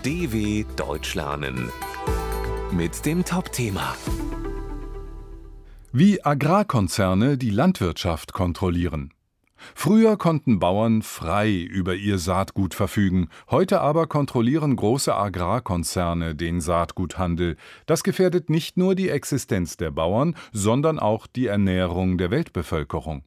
DW Deutsch lernen mit dem Top-Thema. Wie Agrarkonzerne die Landwirtschaft kontrollieren. Früher konnten Bauern frei über ihr Saatgut verfügen, heute aber kontrollieren große Agrarkonzerne den Saatguthandel. Das gefährdet nicht nur die Existenz der Bauern, sondern auch die Ernährung der Weltbevölkerung.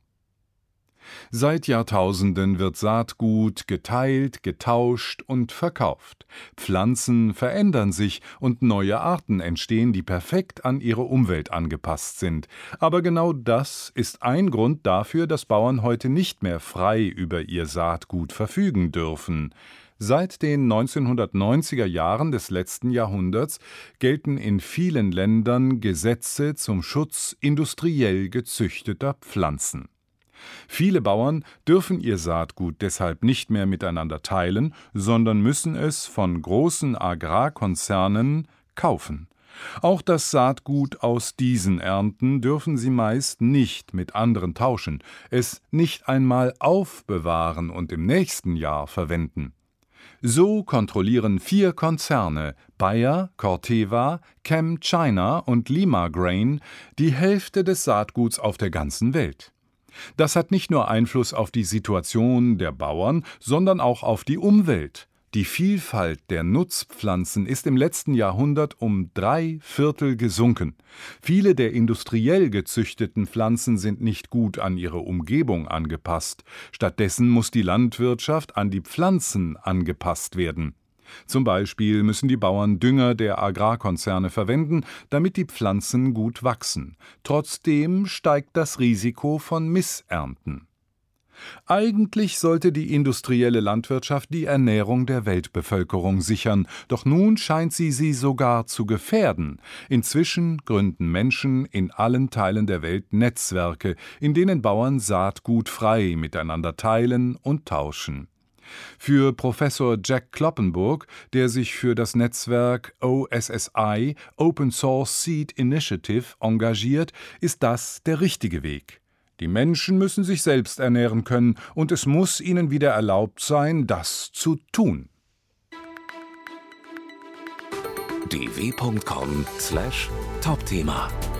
Seit Jahrtausenden wird Saatgut geteilt, getauscht und verkauft. Pflanzen verändern sich und neue Arten entstehen, die perfekt an ihre Umwelt angepasst sind. Aber genau das ist ein Grund dafür, dass Bauern heute nicht mehr frei über ihr Saatgut verfügen dürfen. Seit den 1990er Jahren des letzten Jahrhunderts gelten in vielen Ländern Gesetze zum Schutz industriell gezüchteter Pflanzen. Viele Bauern dürfen ihr Saatgut deshalb nicht mehr miteinander teilen, sondern müssen es von großen Agrarkonzernen kaufen. Auch das Saatgut aus diesen Ernten dürfen sie meist nicht mit anderen tauschen, es nicht einmal aufbewahren und im nächsten Jahr verwenden. So kontrollieren 4 Konzerne, Bayer, Corteva, ChemChina und Limagrain, die Hälfte des Saatguts auf der ganzen Welt. Das hat nicht nur Einfluss auf die Situation der Bauern, sondern auch auf die Umwelt. Die Vielfalt der Nutzpflanzen ist im letzten Jahrhundert um 3/4 gesunken. Viele der industriell gezüchteten Pflanzen sind nicht gut an ihre Umgebung angepasst. Stattdessen muss die Landwirtschaft an die Pflanzen angepasst werden. Zum Beispiel müssen die Bauern Dünger der Agrarkonzerne verwenden, damit die Pflanzen gut wachsen. Trotzdem steigt das Risiko von Missernten. Eigentlich sollte die industrielle Landwirtschaft die Ernährung der Weltbevölkerung sichern, doch nun scheint sie sogar zu gefährden. Inzwischen gründen Menschen in allen Teilen der Welt Netzwerke, in denen Bauern Saatgut frei miteinander teilen und tauschen. Für Professor Jack Kloppenburg, der sich für das Netzwerk OSSI Open Source Seed Initiative engagiert, ist das der richtige Weg. Die Menschen müssen sich selbst ernähren können und es muss ihnen wieder erlaubt sein, das zu tun. dw.com/Topthema